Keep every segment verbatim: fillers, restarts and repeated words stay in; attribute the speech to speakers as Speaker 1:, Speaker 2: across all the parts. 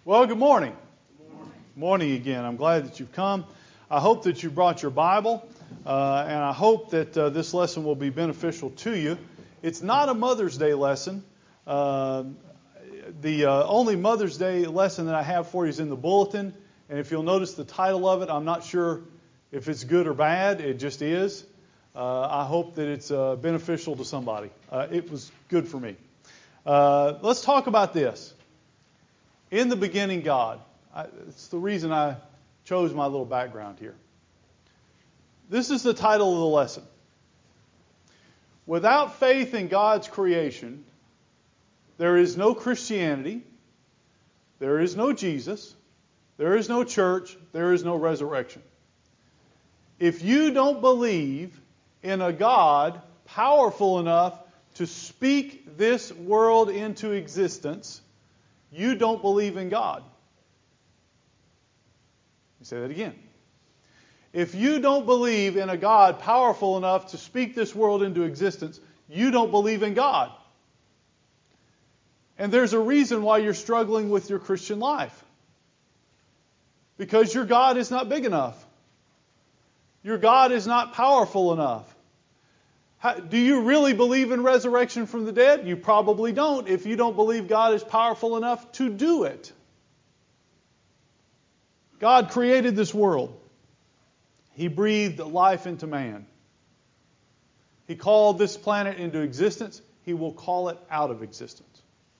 Speaker 1: Well, good morning. Good morning. Morning again. I'm glad that you've come. I hope that you brought your Bible, uh, and I hope that uh, this lesson will be beneficial to you. It's not a Mother's Day lesson. Uh, the uh, only Mother's Day lesson that I have for you is in the bulletin, and if you'll notice the title of it, I'm not sure if it's good or bad. It just is. Uh, I hope that it's uh, beneficial to somebody. Uh, it was good for me. Uh, let's talk about this. In the beginning, God. I, it's the reason I chose my little background here. This is the title of the lesson. Without faith in God's creation, there is no Christianity, there is no Jesus, there is no church, there is no resurrection. If you don't believe in a God powerful enough to speak this world into existence, you don't believe in God. Let me say that again. If you don't believe in a God powerful enough to speak this world into existence, you don't believe in God. And there's a reason why you're struggling with your Christian life. Because your God is not big enough. Your God is not powerful enough. How, do you really believe in resurrection from the dead? You probably don't if you don't believe God is powerful enough to do it. God created this world. He breathed life into man. He called this planet into existence. He will call it out of existence.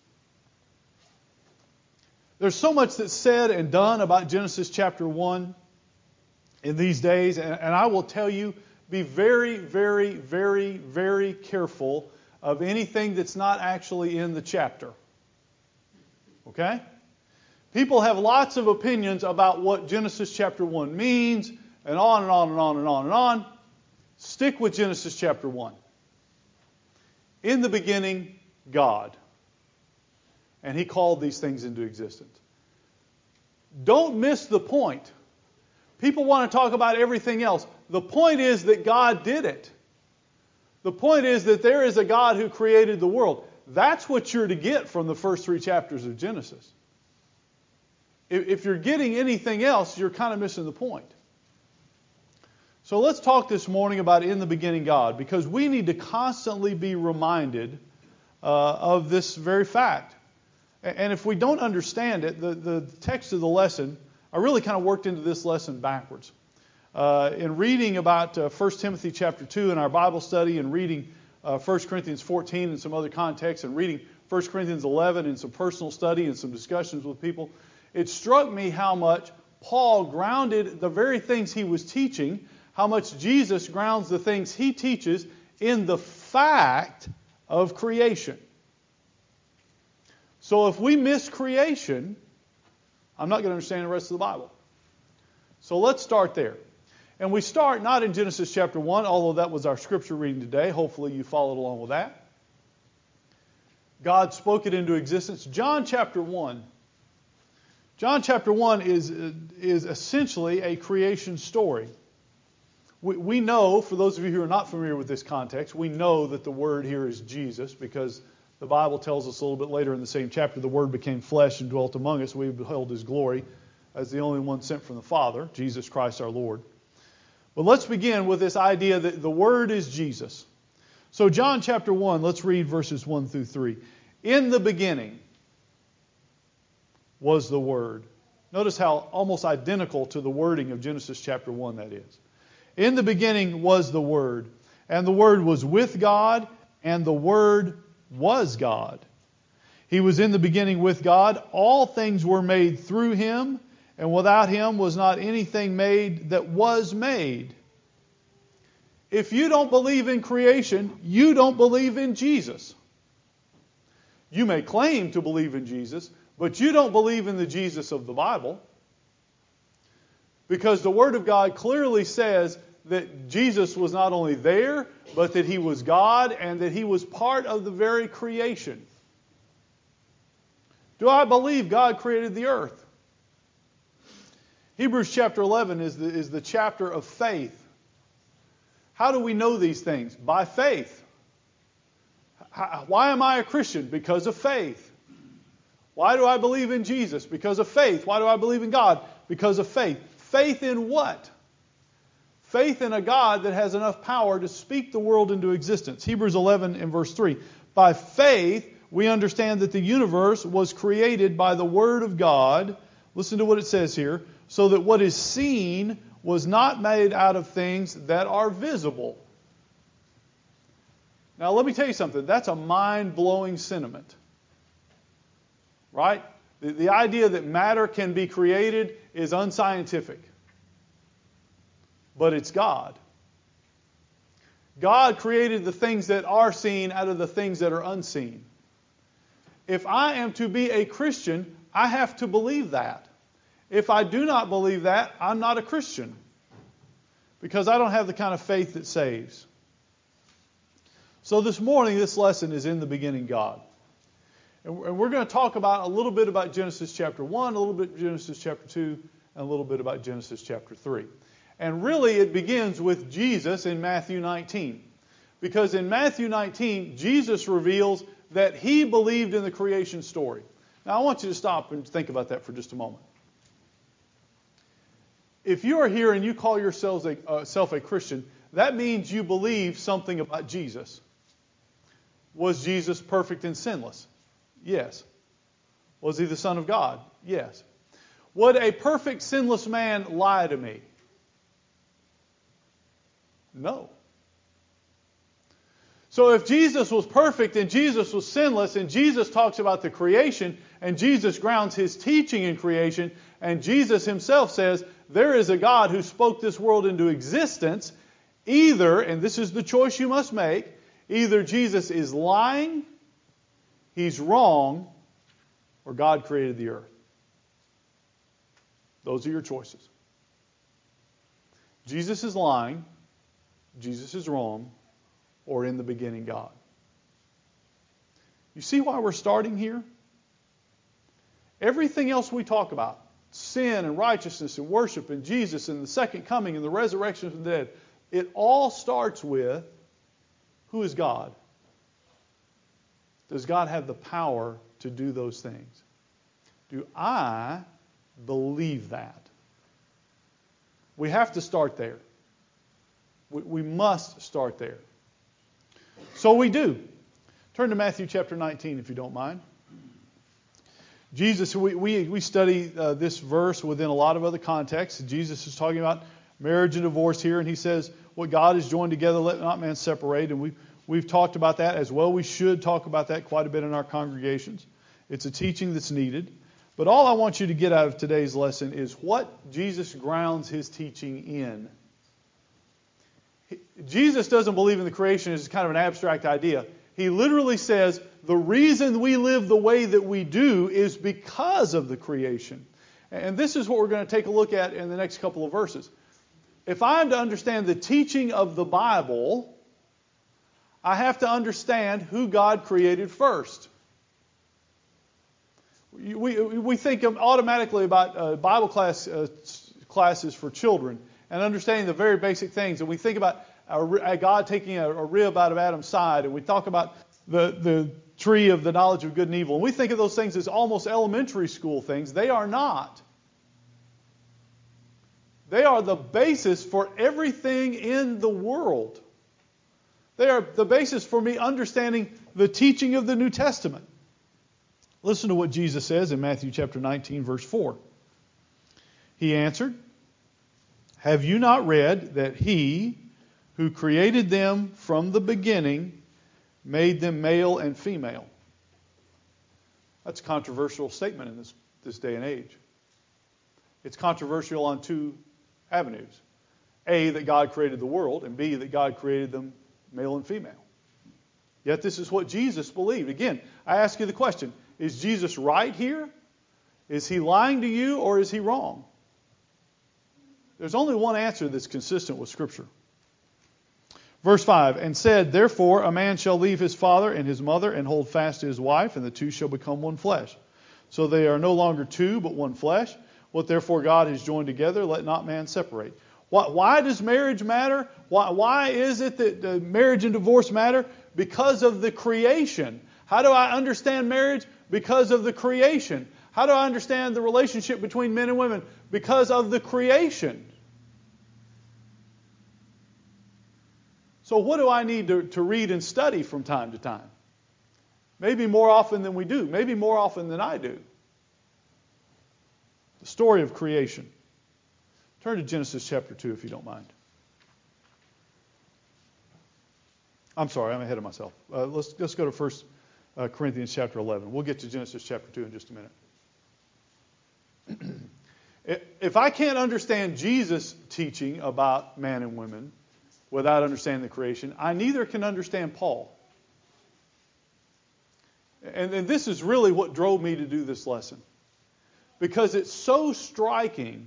Speaker 1: There's so much that's said and done about Genesis chapter one in these days, and, and I will tell you, be very, very, very, very careful of anything that's not actually in the chapter. Okay? People have lots of opinions about what Genesis chapter one means, and on and on and on and on and on. Stick with Genesis chapter one. In the beginning, God. And He called these things into existence. Don't miss the point. People want to talk about everything else. The point is that God did it. The point is that there is a God who created the world. That's what you're to get from the first three chapters of Genesis. If you're getting anything else, you're kind of missing the point. So let's talk this morning about in the beginning God, because we need to constantly be reminded uh, of this very fact. And if we don't understand it, the, the text of the lesson, I really kind of worked into this lesson backwards. Uh, in reading about uh, First Timothy chapter two in our Bible study, and reading uh, First Corinthians fourteen in some other contexts, and reading First Corinthians eleven in some personal study and some discussions with people, it struck me how much Paul grounded the very things he was teaching, how much Jesus grounds the things he teaches in the fact of creation. So if we miss creation, I'm not going to understand the rest of the Bible. So let's start there. And we start not in Genesis chapter one, although that was our scripture reading today. Hopefully you followed along with that. God spoke it into existence. John chapter one. John chapter one is, is essentially a creation story. We, we know, for those of you who are not familiar with this context, we know that the word here is Jesus, because the Bible tells us a little bit later in the same chapter, the Word became flesh and dwelt among us. We beheld His glory as the only one sent from the Father, Jesus Christ our Lord. But let's begin with this idea that the Word is Jesus. So John chapter one, let's read verses one through three. In the beginning was the Word. Notice how almost identical to the wording of Genesis chapter one that is. In the beginning was the Word, and the Word was with God, and the Word was God. He was in the beginning with God. All things were made through Him, and without Him was not anything made that was made. If you don't believe in creation, you don't believe in Jesus. You may claim to believe in Jesus, but you don't believe in the Jesus of the Bible. Because the Word of God clearly says that Jesus was not only there, but that He was God and that He was part of the very creation. Do I believe God created the earth? Hebrews chapter eleven is the, is the chapter of faith. How do we know these things? By faith. How, why am I a Christian? Because of faith. Why do I believe in Jesus? Because of faith. Why do I believe in God? Because of faith. Faith in what? Faith in a God that has enough power to speak the world into existence. Hebrews eleven and verse three. By faith, we understand that the universe was created by the Word of God. Listen to what it says here. So that what is seen was not made out of things that are visible. Now, let me tell you something. That's a mind-blowing sentiment. Right? The, the idea that matter can be created is unscientific. But it's God. God created the things that are seen out of the things that are unseen. If I am to be a Christian, I have to believe that. If I do not believe that, I'm not a Christian. Because I don't have the kind of faith that saves. So this morning, this lesson is in the beginning God. And we're going to talk about a little bit about Genesis chapter one, a little bit Genesis chapter two, and a little bit about Genesis chapter three. And really it begins with Jesus in Matthew nineteen. Because in Matthew nineteen, Jesus reveals that He believed in the creation story. Now I want you to stop and think about that for just a moment. If you are here and you call yourself a, uh, self a Christian, that means you believe something about Jesus. Was Jesus perfect and sinless? Yes. Was He the Son of God? Yes. Would a perfect, sinless man lie to me? No. So if Jesus was perfect and Jesus was sinless and Jesus talks about the creation and Jesus grounds His teaching in creation and Jesus Himself says there is a God who spoke this world into existence, either, and this is the choice you must make, either Jesus is lying, He's wrong, or God created the earth. Those are your choices. Jesus is lying, Jesus is wrong, or in the beginning God. You see why we're starting here? Everything else we talk about, sin and righteousness and worship and Jesus and the second coming and the resurrection of the dead, it all starts with, who is God? Does God have the power to do those things? Do I believe that? We have to start there. We, we must start there. So we do. Turn to Matthew chapter nineteen if you don't mind. Jesus, we, we, we study uh, this verse within a lot of other contexts. Jesus is talking about marriage and divorce here, and He says, what God has joined together, let not man separate. And we, we've talked about that as well. We should talk about that quite a bit in our congregations. It's a teaching that's needed. But all I want you to get out of today's lesson is what Jesus grounds His teaching in. Jesus doesn't believe in the creation as kind of an abstract idea. He literally says the reason we live the way that we do is because of the creation. And this is what we're going to take a look at in the next couple of verses. If I am to understand the teaching of the Bible, I have to understand who God created first. We, we think automatically about uh, Bible class uh, classes for children and understanding the very basic things. And we think about a, God taking a, a rib out of Adam's side, and we talk about the, the tree of the knowledge of good and evil. And we think of those things as almost elementary school things. They are not. They are the basis for everything in the world. They are the basis for me understanding the teaching of the New Testament. Listen to what Jesus says in Matthew chapter nineteen, verse four. He answered, have you not read that He who created them from the beginning made them male and female? That's a controversial statement in this, this day and age. It's controversial on two avenues. A, that God created the world, and B, that God created them male and female. Yet this is what Jesus believed. Again, I ask you the question, is Jesus right here? Is He lying to you, or is He wrong? There's only one answer that's consistent with Scripture. Verse five, and said, therefore a man shall leave his father and his mother and hold fast to his wife, and the two shall become one flesh. So they are no longer two, but one flesh. What therefore God has joined together, let not man separate. Why, why does marriage matter? Why, why is it that uh, marriage and divorce matter? Because of the creation. How do I understand marriage? Because of the creation. How do I understand the relationship between men and women? Because of the creation. So what do I need to, to read and study from time to time? Maybe more often than we do. Maybe more often than I do. The story of creation. Turn to Genesis chapter two if you don't mind. I'm sorry, I'm ahead of myself. Uh, let's, let's go to First uh, Corinthians chapter eleven. We'll get to Genesis chapter two in just a minute. If I can't understand Jesus' teaching about man and women without understanding the creation, I neither can understand Paul. And, and this is really what drove me to do this lesson. Because it's so striking.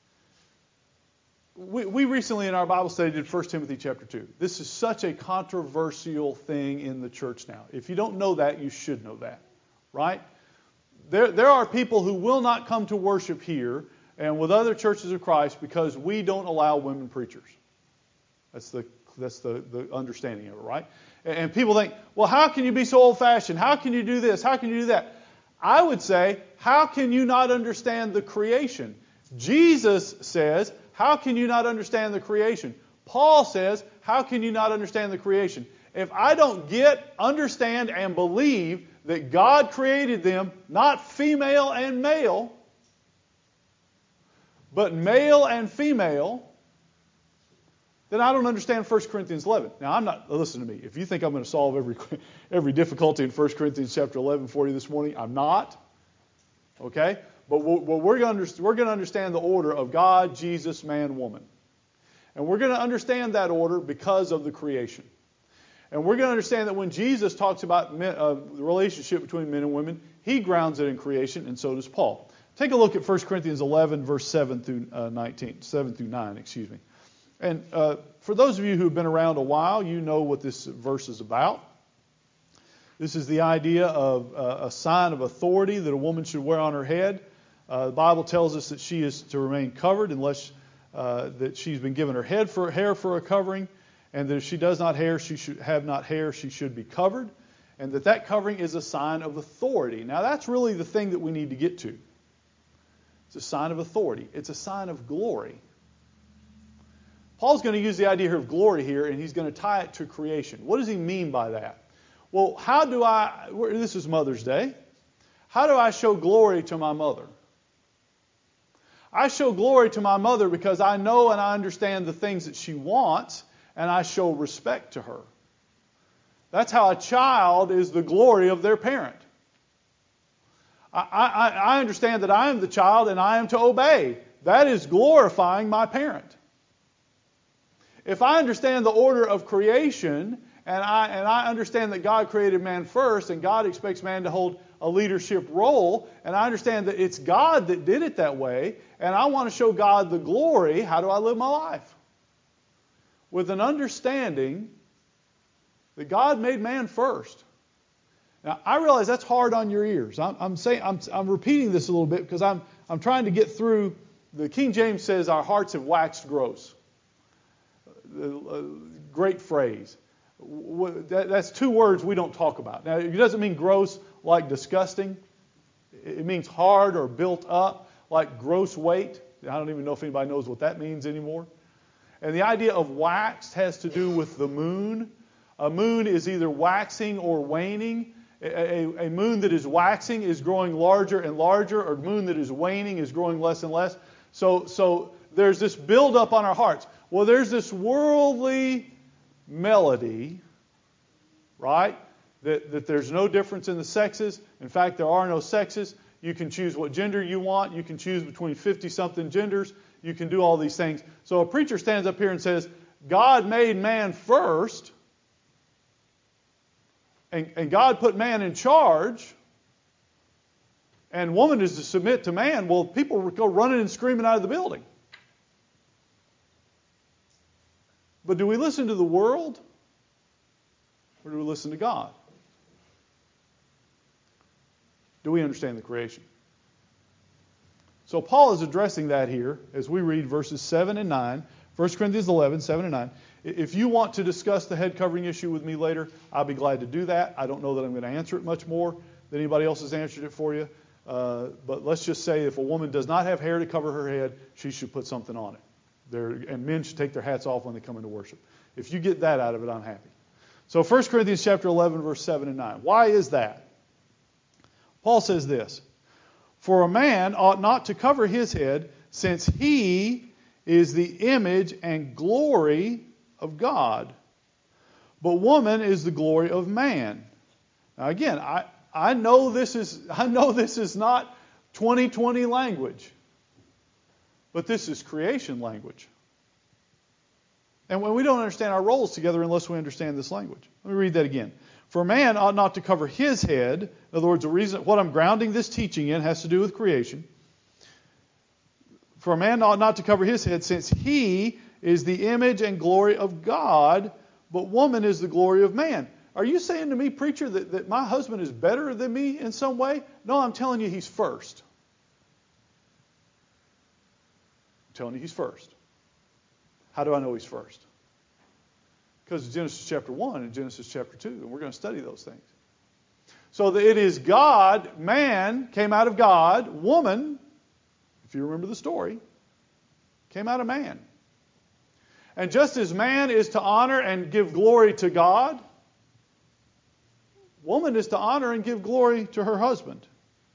Speaker 1: We, we recently in our Bible study did First Timothy chapter two. This is such a controversial thing in the church now. If you don't know that, you should know that. Right? There, there are people who will not come to worship here and with other churches of Christ because we don't allow women preachers. That's the that's the, the understanding of it, right? And, and people think, well, how can you be so old-fashioned? How can you do this? How can you do that? I would say, how can you not understand the creation? Jesus says, how can you not understand the creation? Paul says, how can you not understand the creation? If I don't get, understand, and believe that God created them, not female and male, but male and female, then I don't understand First Corinthians eleven. Now, I'm not, listen to me. If you think I'm going to solve every every difficulty in First Corinthians chapter eleven for you this morning, I'm not. Okay? But we're going to we're going to understand the order of God, Jesus, man, woman. And we're going to understand that order because of the creation. And we're going to understand that when Jesus talks about men, uh, the relationship between men and women, he grounds it in creation, and so does Paul. Take a look at First Corinthians eleven, verse seven through nineteen, seven through nine, excuse me. And uh, for those of you who have been around a while, you know what this verse is about. This is the idea of uh, a sign of authority that a woman should wear on her head. Uh, the Bible tells us that she is to remain covered unless uh, that she's been given her head for hair for a covering, and that if she does not hair, she should have not hair, she should be covered, and that that covering is a sign of authority. Now that's really the thing that we need to get to. It's a sign of authority. It's a sign of glory. Paul's going to use the idea of glory here, and he's going to tie it to creation. What does he mean by that? Well, how do I, this is Mother's Day, how do I show glory to my mother? I show glory to my mother because I know and I understand the things that she wants, and I show respect to her. That's how a child is the glory of their parent. I, I, I understand that I am the child and I am to obey. That is glorifying my parent. If I understand the order of creation, and I and I understand that God created man first, and God expects man to hold a leadership role, and I understand that it's God that did it that way, and I want to show God the glory, how do I live my life? With an understanding that God made man first. Now, I realize that's hard on your ears. I'm, I'm saying I'm, I'm repeating this a little bit because I'm I'm trying to get through. The King James says our hearts have waxed gross. Uh, great phrase. That, that's two words we don't talk about. Now, it doesn't mean gross like disgusting. It means hard or built up like gross weight. I don't even know if anybody knows what that means anymore. And the idea of waxed has to do with the moon. A moon is either waxing or waning. A, a, a moon that is waxing is growing larger and larger, or a moon that is waning is growing less and less. So, so there's this buildup on our hearts. Well, there's this worldly melody, right? That, that there's no difference in the sexes. In fact, there are no sexes. You can choose what gender you want. You can choose between fifty-something genders. You can do all these things. So a preacher stands up here and says, God made man first, and, and God put man in charge, and woman is to submit to man. Well, people would go running and screaming out of the building. But do we listen to the world, or do we listen to God? Do we understand the creation? So Paul is addressing that here as we read verses seven and nine, First Corinthians eleven, seven and nine. If you want to discuss the head covering issue with me later, I'll be glad to do that. I don't know that I'm going to answer it much more that anybody else has answered it for you. Uh, but let's just say if a woman does not have hair to cover her head, she should put something on it. There, and men should take their hats off when they come into worship. If you get that out of it, I'm happy. So First Corinthians chapter eleven, verse seven and nine. Why is that? Paul says this, "For a man ought not to cover his head, since he is the image and glory of God. But woman is the glory of man." Now again, I, I know this is I know this is not twenty twenty language. But this is creation language. And when we don't understand our roles together unless we understand this language. Let me read that again. "For a man ought not to cover his head." In other words, the reason what I'm grounding this teaching in has to do with creation. "For a man ought not to cover his head, since he is the image and glory of God, but woman is the glory of man." Are you saying to me, preacher, that, that my husband is better than me in some way? No, I'm telling you he's first. I'm telling you he's first. How do I know he's first? Because of Genesis chapter one and Genesis chapter two, and we're going to study those things. So that it is God, man came out of God, woman, if you remember the story, came out of man. And just as man is to honor and give glory to God, woman is to honor and give glory to her husband.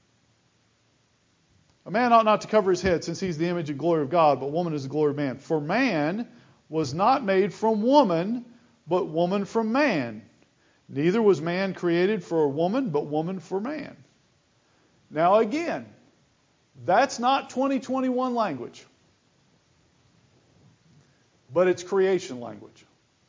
Speaker 1: "A man ought not to cover his head, since he's the image and glory of God, but woman is the glory of man. For man was not made from woman, but woman from man. Neither was man created for a woman, but woman for man." Now again, that's not twenty twenty-one language. But it's creation language.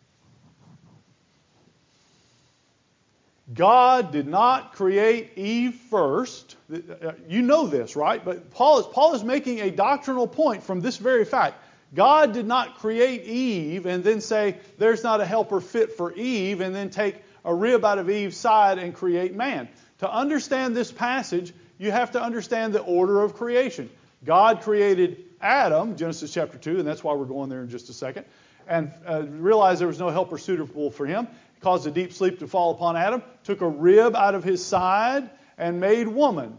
Speaker 1: God did not create Eve first. You know this, right? But Paul is, Paul is making a doctrinal point from this very fact. God did not create Eve and then say, there's not a helper fit for Eve, and then take a rib out of Eve's side and create man. To understand this passage, you have to understand the order of creation. God created Adam, Genesis chapter two, and that's why we're going there in just a second, and uh, realized there was no helper suitable for him. Caused a deep sleep to fall upon Adam, took a rib out of his side, and made woman.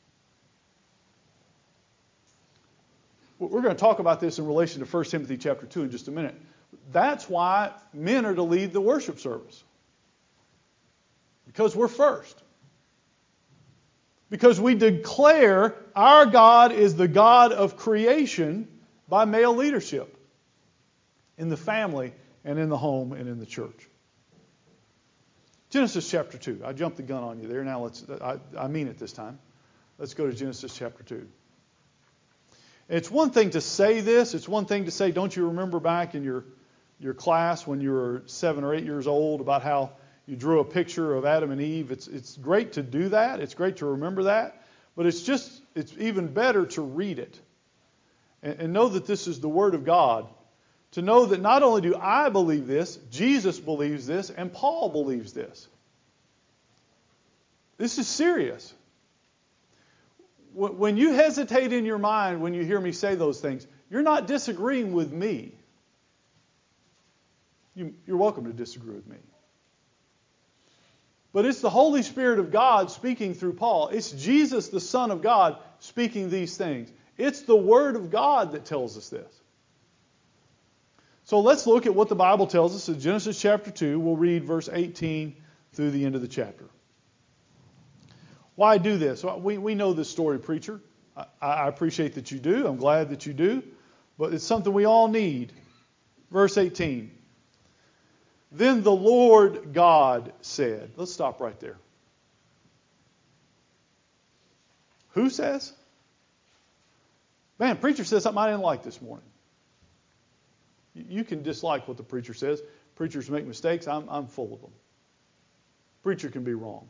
Speaker 1: We're going to talk about this in relation to First Timothy chapter two in just a minute. That's why men are to lead the worship service. Because we're first. Because we declare our God is the God of creation by male leadership in the family and in the home and in the church. Genesis chapter two. I jumped the gun on you there. Now let's. I, I mean it this time. Let's go to Genesis chapter two. It's one thing to say this. It's one thing to say, don't you remember back in your your class when you were seven or eight years old about how you drew a picture of Adam and Eve? It's it's great to do that. It's great to remember that. But it's just it's even better to read it and, and know that this is the Word of God. To know that not only do I believe this, Jesus believes this, and Paul believes this. This is serious. When you hesitate in your mind when you hear me say those things, you're not disagreeing with me. You, you're welcome to disagree with me. But it's the Holy Spirit of God speaking through Paul. It's Jesus, the Son of God, speaking these things. It's the Word of God that tells us this. So let's look at what the Bible tells us in Genesis chapter two. We'll read verse eighteen through the end of the chapter. Why do this? Well, we, we know this story, preacher. I, I appreciate that you do. I'm glad that you do. But it's something we all need. Verse eighteen. Then the Lord God said. Let's stop right there. Who says? Man, preacher says something I didn't like this morning. You can dislike what the preacher says. Preachers make mistakes. I'm, I'm full of them. Preacher can be wrong.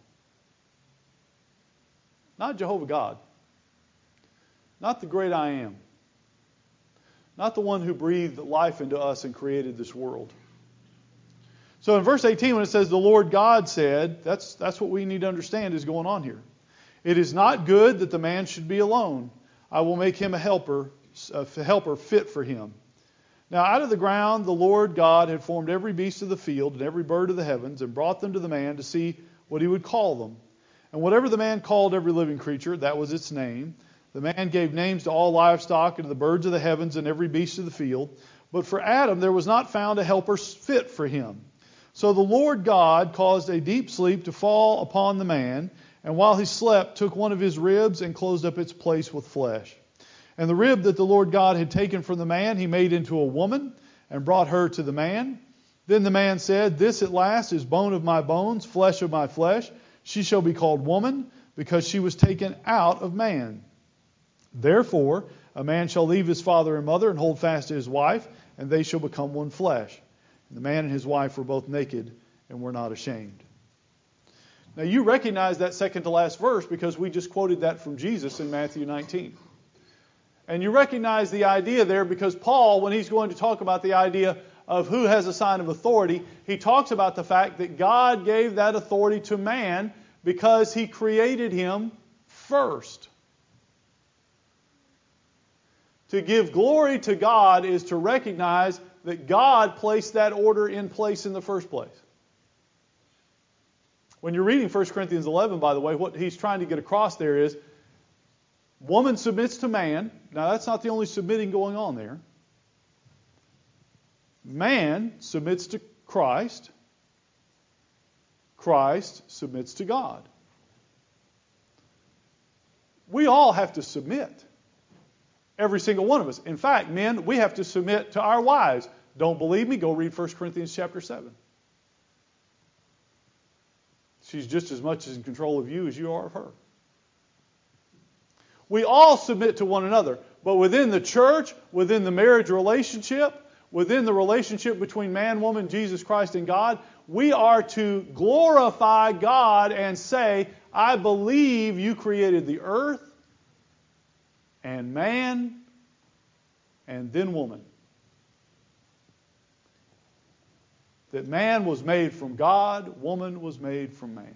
Speaker 1: Not Jehovah God. Not the great I am. Not the one who breathed life into us and created this world. So in verse eighteen, when it says the Lord God said, that's, that's what we need to understand is going on here. It is not good that the man should be alone. I will make him a helper, a helper fit for him. Now out of the ground the Lord God had formed every beast of the field and every bird of the heavens and brought them to the man to see what he would call them. And whatever the man called every living creature, that was its name. The man gave names to all livestock and to the birds of the heavens and every beast of the field. But for Adam there was not found a helper fit for him. So the Lord God caused a deep sleep to fall upon the man, and while he slept, took one of his ribs and closed up its place with flesh. And the rib that the Lord God had taken from the man, he made into a woman, and brought her to the man. Then the man said, This at last is bone of my bones, flesh of my flesh. She shall be called woman, because she was taken out of man. Therefore, a man shall leave his father and mother, and hold fast to his wife, and they shall become one flesh. And the man and his wife were both naked, and were not ashamed. Now you recognize that second to last verse, because we just quoted that from Jesus in Matthew nineteen. And you recognize the idea there because Paul, when he's going to talk about the idea of who has a sign of authority, he talks about the fact that God gave that authority to man because he created him first. To give glory to God is to recognize that God placed that order in place in the first place. When you're reading First Corinthians eleven, by the way, what he's trying to get across there is woman submits to man. Now, that's not the only submitting going on there. Man submits to Christ. Christ submits to God. We all have to submit. Every single one of us. In fact, men, we have to submit to our wives. Don't believe me? Go read First Corinthians chapter seven. She's just as much in control of you as you are of her. We all submit to one another. But within the church, within the marriage relationship, within the relationship between man, woman, Jesus Christ, and God, we are to glorify God and say, I believe you created the earth and man and then woman. That man was made from God, woman was made from man.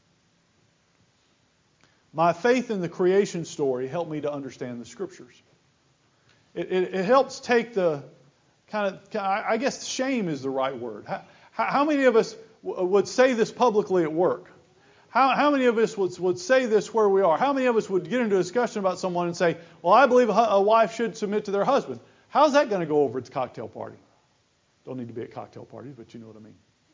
Speaker 1: My faith in the creation story helped me to understand the Scriptures. It, it, it helps take the kind of, I guess shame is the right word. How, how many of us would say this publicly at work? How, how many of us would, would say this where we are? How many of us would get into a discussion about someone and say, well, I believe a, a wife should submit to their husband. How's that going to go over at the cocktail party? Don't need to be at cocktail parties, but you know what I mean.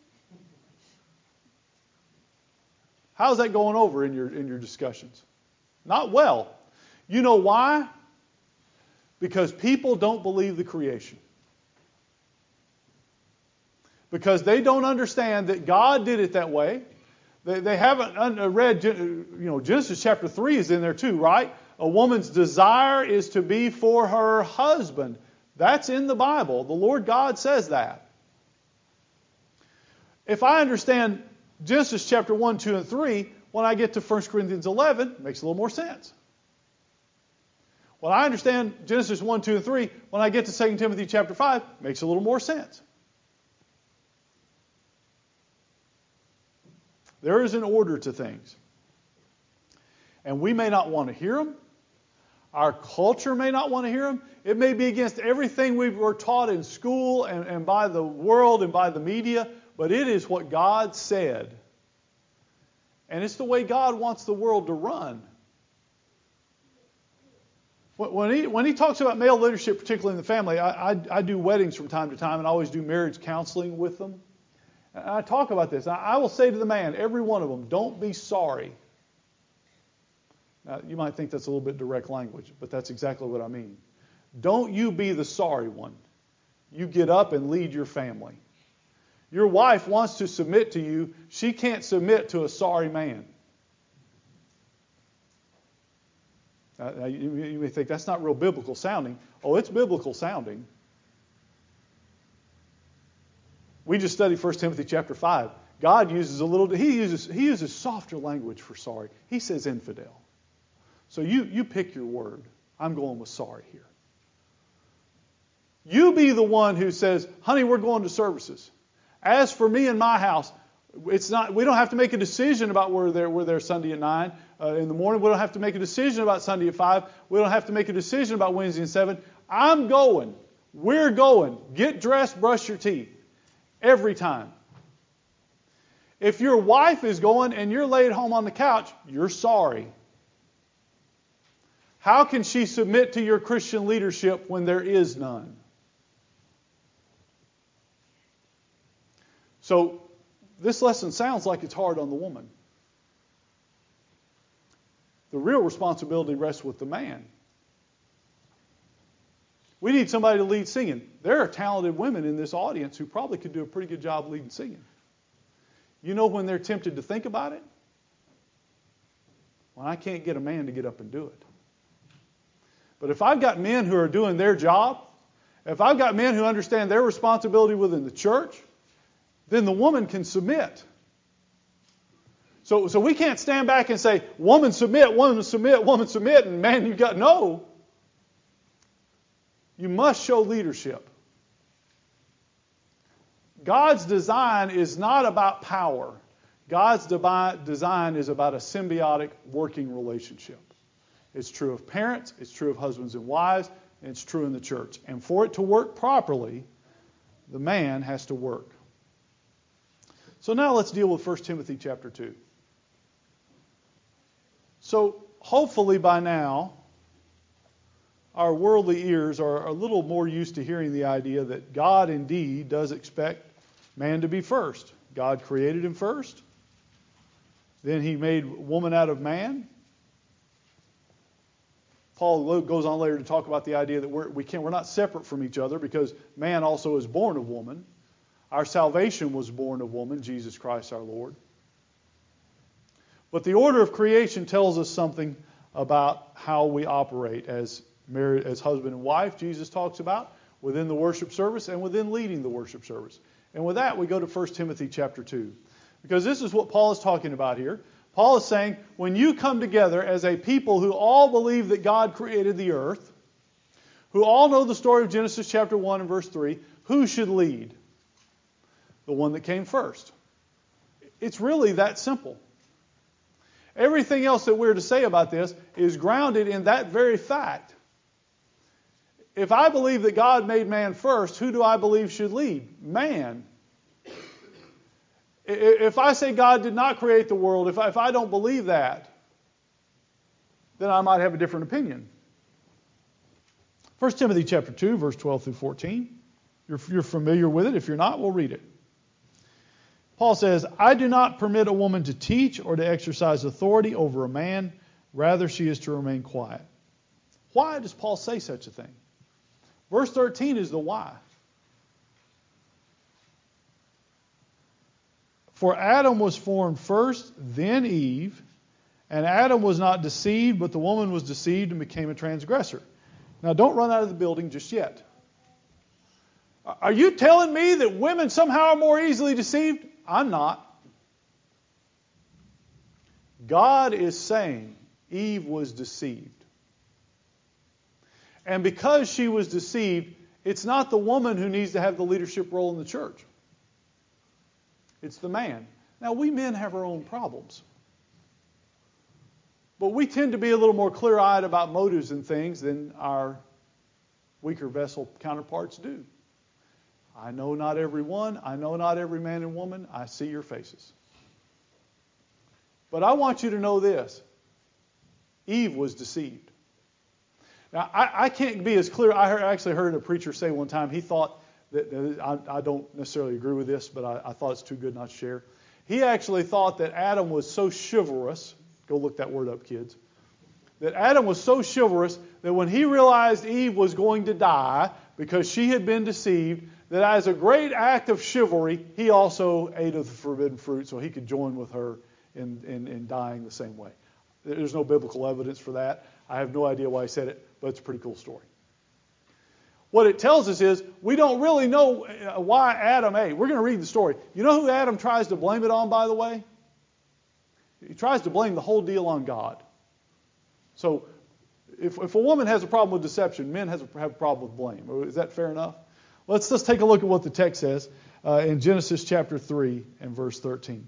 Speaker 1: How's that going over in your in your discussions? Not well. You know why? Because people don't believe the creation. Because they don't understand that God did it that way. They, they haven't read, you know, Genesis chapter three is in there too, right? A woman's desire is to be for her husband. That's in the Bible. The Lord God says that. If I understand Genesis chapter one, two, and three, when I get to First Corinthians eleven, it makes a little more sense. When I understand Genesis one, two, and three, when I get to Second Timothy chapter five, it makes a little more sense. There is an order to things. And we may not want to hear them. Our culture may not want to hear them. It may be against everything we were taught in school and, and by the world and by the media, but it is what God said. And it's the way God wants the world to run. When he, when he talks about male leadership, particularly in the family, I, I, I do weddings from time to time and I always do marriage counseling with them. And I talk about this. I, I will say to the man, every one of them, don't be sorry. Now, you might think that's a little bit direct language, but that's exactly what I mean. Don't you be the sorry one. You get up and lead your family. Your wife wants to submit to you. She can't submit to a sorry man. Now, you, you may think that's not real biblical sounding. Oh, it's biblical sounding. We just studied First Timothy chapter five. God uses a little, he uses, he uses softer language for sorry. He says infidel. So you, you pick your word. I'm going with sorry here. You be the one who says, honey, we're going to services. As for me and my house, it's not. We don't have to make a decision about where they're, we're there Sunday at nine uh, in the morning. We don't have to make a decision about Sunday at five. We don't have to make a decision about Wednesday at seven. I'm going. We're going. Get dressed, brush your teeth. Every time. If your wife is going and you're laid home on the couch, you're sorry. How can she submit to your Christian leadership when there is none? So, this lesson sounds like it's hard on the woman. The real responsibility rests with the man. We need somebody to lead singing. There are talented women in this audience who probably could do a pretty good job leading singing. You know when they're tempted to think about it? When I can't get a man to get up and do it. But if I've got men who are doing their job, if I've got men who understand their responsibility within the church, then the woman can submit. So, so we can't stand back and say, woman submit, woman submit, woman submit, and man, you've got no. You must show leadership. God's design is not about power. God's design is about a symbiotic working relationship. It's true of parents, it's true of husbands and wives, and it's true in the church. And for it to work properly, the man has to work. So now let's deal with First Timothy chapter two. So hopefully by now, our worldly ears are a little more used to hearing the idea that God indeed does expect man to be first. God created him first. Then he made woman out of man. Paul goes on later to talk about the idea that we're, we can't, we're not separate from each other because man also is born of woman. Our salvation was born of woman, Jesus Christ our Lord. But the order of creation tells us something about how we operate as married, as husband and wife, Jesus talks about, within the worship service and within leading the worship service. And with that, we go to First Timothy chapter two. Because this is what Paul is talking about here. Paul is saying, when you come together as a people who all believe that God created the earth, who all know the story of Genesis chapter one and verse three, who should lead? The one that came first. It's really that simple. Everything else that we're to say about this is grounded in that very fact. If I believe that God made man first, who do I believe should lead? Man. If I say God did not create the world, if I, if I don't believe that, then I might have a different opinion. First Timothy chapter two, verse twelve through fourteen. You're, you're familiar with it. If you're not, we'll read it. Paul says, I do not permit a woman to teach or to exercise authority over a man. Rather, she is to remain quiet. Why does Paul say such a thing? Verse thirteen is the why. For Adam was formed first, then Eve, and Adam was not deceived, but the woman was deceived and became a transgressor. Now, don't run out of the building just yet. Are you telling me that women somehow are more easily deceived? I'm not. God is saying Eve was deceived. And because she was deceived, it's not the woman who needs to have the leadership role in the church. It's the man. Now, we men have our own problems. But we tend to be a little more clear-eyed about motives and things than our weaker vessel counterparts do. I know not every one. I know not every man and woman. I see your faces. But I want you to know this. Eve was deceived. Now, I, I can't be as clear. I heard, actually heard a preacher say one time, he thought, that, that I, I don't necessarily agree with this, but I, I thought it's too good not to share. He actually thought that Adam was so chivalrous. Go look that word up, kids. That Adam was so chivalrous that when he realized Eve was going to die because she had been deceived, that as a great act of chivalry, he also ate of the forbidden fruit so he could join with her in, in, in dying the same way. There's no biblical evidence for that. I have no idea why he said it, but it's a pretty cool story. What it tells us is we don't really know why Adam ate. We're going to read the story. You know who Adam tries to blame it on, by the way? He tries to blame the whole deal on God. So if, if a woman has a problem with deception, men has a, have a problem with blame. Is that fair enough? Let's just take a look at what the text says uh, in Genesis chapter three and verse thirteen.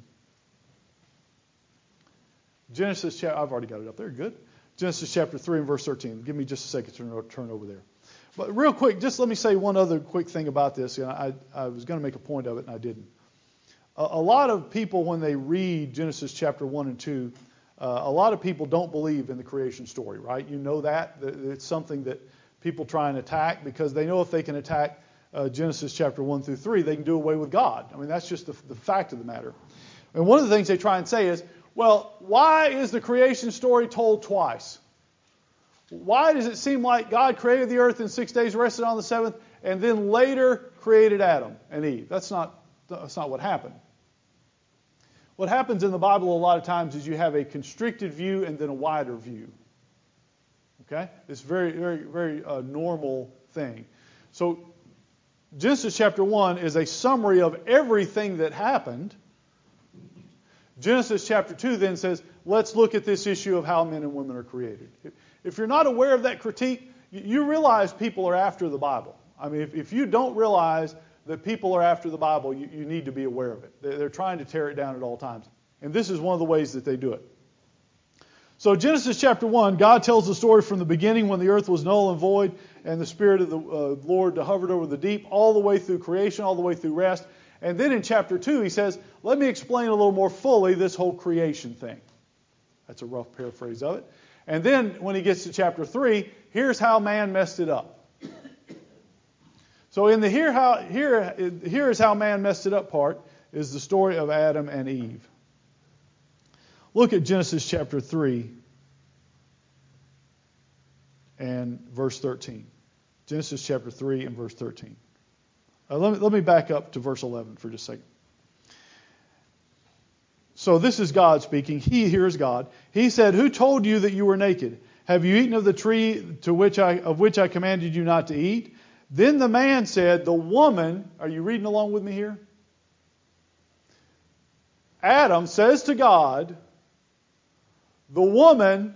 Speaker 1: Genesis chapter, I've already got it up there. Good. Genesis chapter three and verse thirteen. Give me just a second to turn over there. But real quick, just let me say one other quick thing about this. You know, I, I was going to make a point of it and I didn't. a, a lot of people, when they read Genesis chapter one and two, uh, a lot of people don't believe in the creation story, right? You know that. It's something that people try and attack because they know if they can attack uh, Genesis chapter one through three, they can do away with God. I mean, that's just the, the fact of the matter. And one of the things they try and say is, well, why is the creation story told twice? Why does it seem like God created the earth in six days, rested on the seventh, and then later created Adam and Eve? That's not, that's not what happened. What happens in the Bible a lot of times is you have a constricted view and then a wider view. Okay? It's a very, very, very uh, normal thing. So Genesis chapter one is a summary of everything that happened. Genesis chapter two then says, let's look at this issue of how men and women are created. If you're not aware of that critique, you realize people are after the Bible. I mean, if, if you don't realize that people are after the Bible, you, you need to be aware of it. They're, they're trying to tear it down at all times. And this is one of the ways that they do it. So Genesis chapter one, God tells the story from the beginning when the earth was null and void and the Spirit of the uh, Lord hovered over the deep, all the way through creation, all the way through rest. And then in chapter two, he says, let me explain a little more fully this whole creation thing. That's a rough paraphrase of it. And then when he gets to chapter three, here's how man messed it up. So in the here how here here is how man messed it up part is the story of Adam and Eve. Look at Genesis chapter three and verse thirteen. Genesis chapter three and verse thirteen. Uh, let me let me back up to verse eleven for just a second. So this is God speaking. He hears God. He said, "Who told you that you were naked? Have you eaten of the tree to which I of which I commanded you not to eat?" Then the man said, "The woman," are you reading along with me here? Adam says to God, "The woman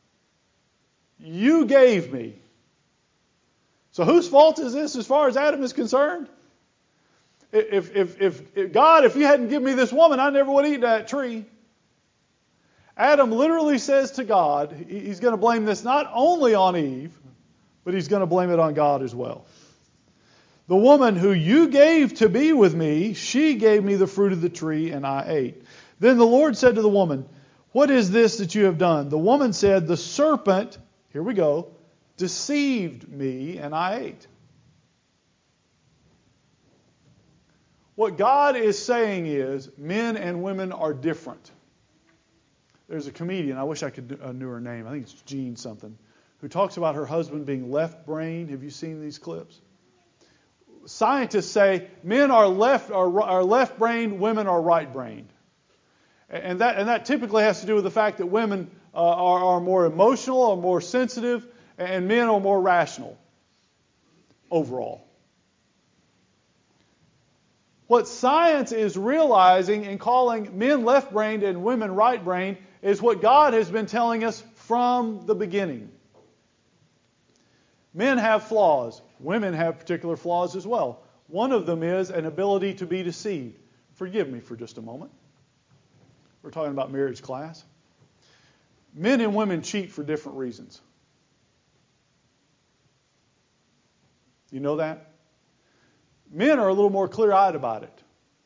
Speaker 1: you gave me." So whose fault is this as far as Adam is concerned? If, if, if, if God, if you hadn't given me this woman, I never would eat that tree. Adam literally says to God, he's going to blame this not only on Eve, but he's going to blame it on God as well. "The woman who you gave to be with me, she gave me the fruit of the tree, and I ate. Then the Lord said to the woman, 'What is this that you have done?' The woman said, 'The serpent,'" here we go, "deceived me, and I ate." What God is saying is men and women are different. There's a comedian, I wish I could uh, knew her name, I think it's Jean something, who talks about her husband being left-brained. Have you seen these clips? Scientists say men are left are, are left-brained, women are right-brained. And that, and that typically has to do with the fact that women uh, are, are more emotional, or more sensitive, and men are more rational overall. What science is realizing and calling men left-brained and women right-brained is what God has been telling us from the beginning. Men have flaws. Women have particular flaws as well. One of them is an ability to be deceived. Forgive me for just a moment. We're talking about marriage class. Men and women cheat for different reasons. You know that? Men are a little more clear-eyed about it.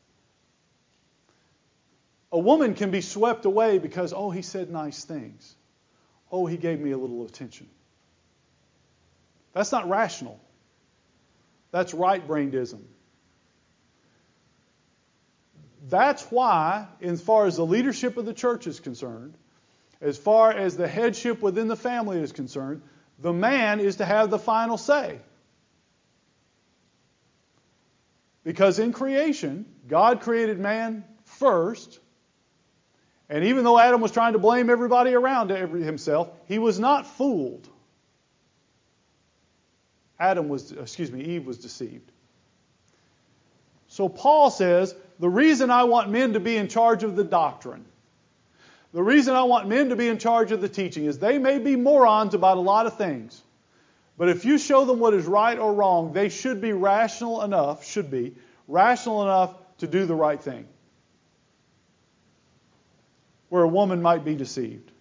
Speaker 1: A woman can be swept away because, oh, he said nice things. Oh, he gave me a little attention. That's not rational. That's right-brainedism. That's why, as far as the leadership of the church is concerned, as far as the headship within the family is concerned, the man is to have the final say. Because in creation, God created man first. And even though Adam was trying to blame everybody around himself, he was not fooled. Adam was, excuse me, Eve was deceived. So Paul says, the reason I want men to be in charge of the doctrine, the reason I want men to be in charge of the teaching is they may be morons about a lot of things. But if you show them what is right or wrong, they should be rational enough, should be, rational enough to do the right thing. Where a woman might be deceived.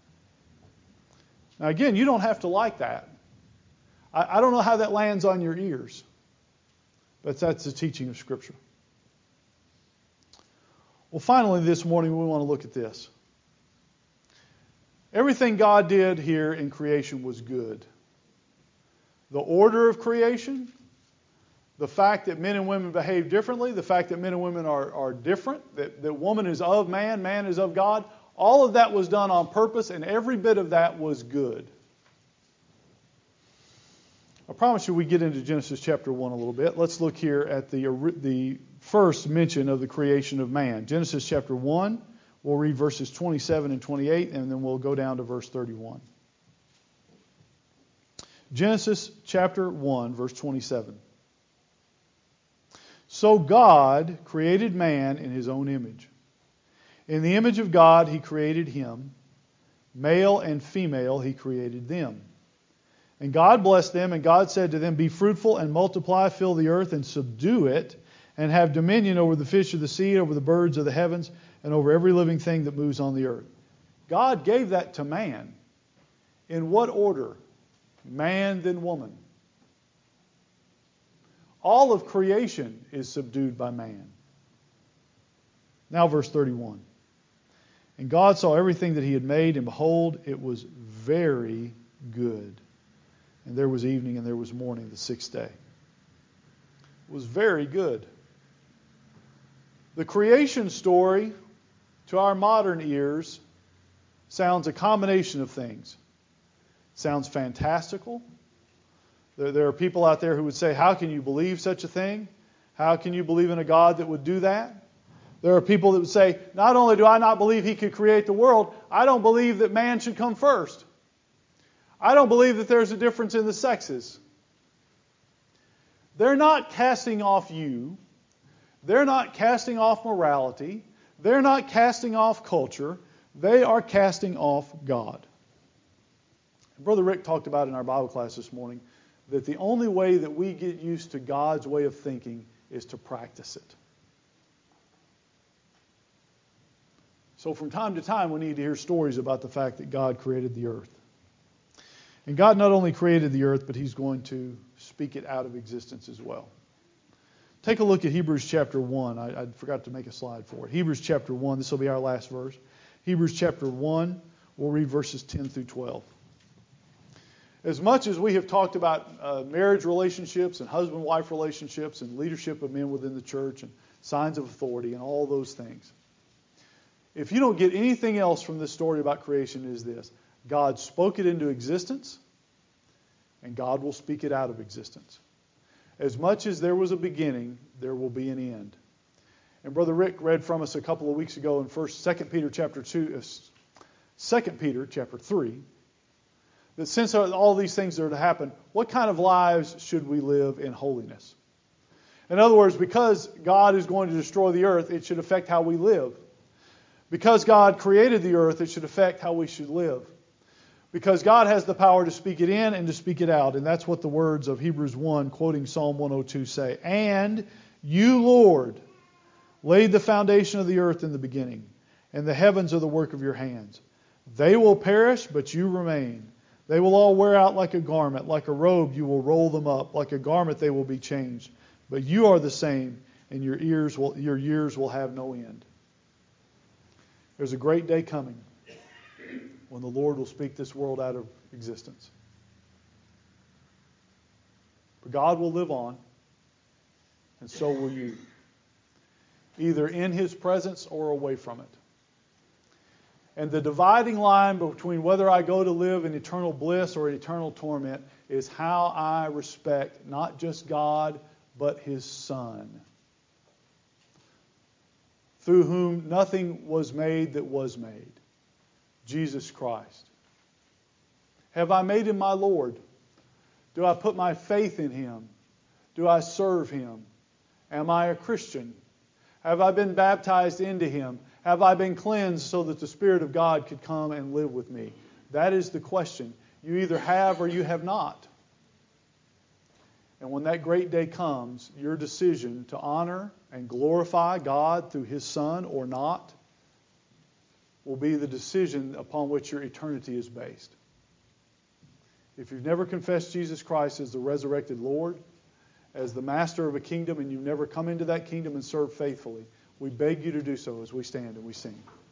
Speaker 1: Now again, you don't have to like that. I, I don't know how that lands on your ears. But that's the teaching of Scripture. Well, finally, this morning we want to look at this. Everything God did here in creation was good. The order of creation, the fact that men and women behave differently, the fact that men and women are, are different, that, that woman is of man, man is of God, all of that was done on purpose, and every bit of that was good. I promise you we get into Genesis chapter one a little bit. Let's look here at the, the first mention of the creation of man. Genesis chapter one, we'll read verses twenty-seven and twenty-eight, and then we'll go down to verse thirty-one. Genesis chapter one, verse twenty-seven. So God created man in his own image. In the image of God he created him. Male and female he created them. And God blessed them, and God said to them, Be fruitful and multiply, fill the earth and subdue it, and have dominion over the fish of the sea, over the birds of the heavens, and over every living thing that moves on the earth. God gave that to man. In what order? Man then woman. All of creation is subdued by man. Now verse thirty-one. And God saw everything that he had made, and behold, it was very good. And there was evening and there was morning the sixth day. It was very good. The creation story, to our modern ears, sounds a combination of things. It sounds fantastical. There, there are people out there who would say, how can you believe such a thing? How can you believe in a God that would do that? There are people that would say, not only do I not believe he could create the world, I don't believe that man should come first. I don't believe that there's a difference in the sexes. They're not casting off you. They're not casting off morality. They're not casting off culture. They are casting off God. Brother Rick talked about in our Bible class this morning that the only way that we get used to God's way of thinking is to practice it. So from time to time we need to hear stories about the fact that God created the earth. And God not only created the earth, but he's going to speak it out of existence as well. Take a look at Hebrews chapter one. I, I forgot to make a slide for it. Hebrews chapter one. This will be our last verse. Hebrews chapter one. We'll read verses ten through twelve. As much as we have talked about uh, marriage relationships and husband-wife relationships and leadership of men within the church and signs of authority and all those things, if you don't get anything else from this story about creation, it is this. God spoke it into existence, and God will speak it out of existence. As much as there was a beginning, there will be an end. And Brother Rick read from us a couple of weeks ago in First, Second Peter chapter two, uh, Second Peter chapter three, that since all these things are to happen, what kind of lives should we live in holiness? In other words, because God is going to destroy the earth, it should affect how we live. Because God created the earth, it should affect how we should live. Because God has the power to speak it in and to speak it out. And that's what the words of Hebrews one, quoting Psalm one oh two, say. And you, Lord, laid the foundation of the earth in the beginning, and the heavens are the work of your hands. They will perish, but you remain. They will all wear out like a garment. Like a robe, you will roll them up. Like a garment, they will be changed. But you are the same, and your ears will, your years will have no end. There's a great day coming when the Lord will speak this world out of existence. But God will live on, and so will you, either in His presence or away from it. And the dividing line between whether I go to live in eternal bliss or eternal torment is how I respect not just God, but His Son, through whom nothing was made that was made, Jesus Christ. Have I made Him my Lord? Do I put my faith in Him? Do I serve Him? Am I a Christian? Have I been baptized into Him? Have I been cleansed so that the Spirit of God could come and live with me? That is the question. You either have or you have not. And when that great day comes, your decision to honor and glorify God through His Son or not will be the decision upon which your eternity is based. If you've never confessed Jesus Christ as the resurrected Lord, as the master of a kingdom, and you've never come into that kingdom and served faithfully, We beg you to do so as we stand and we sing.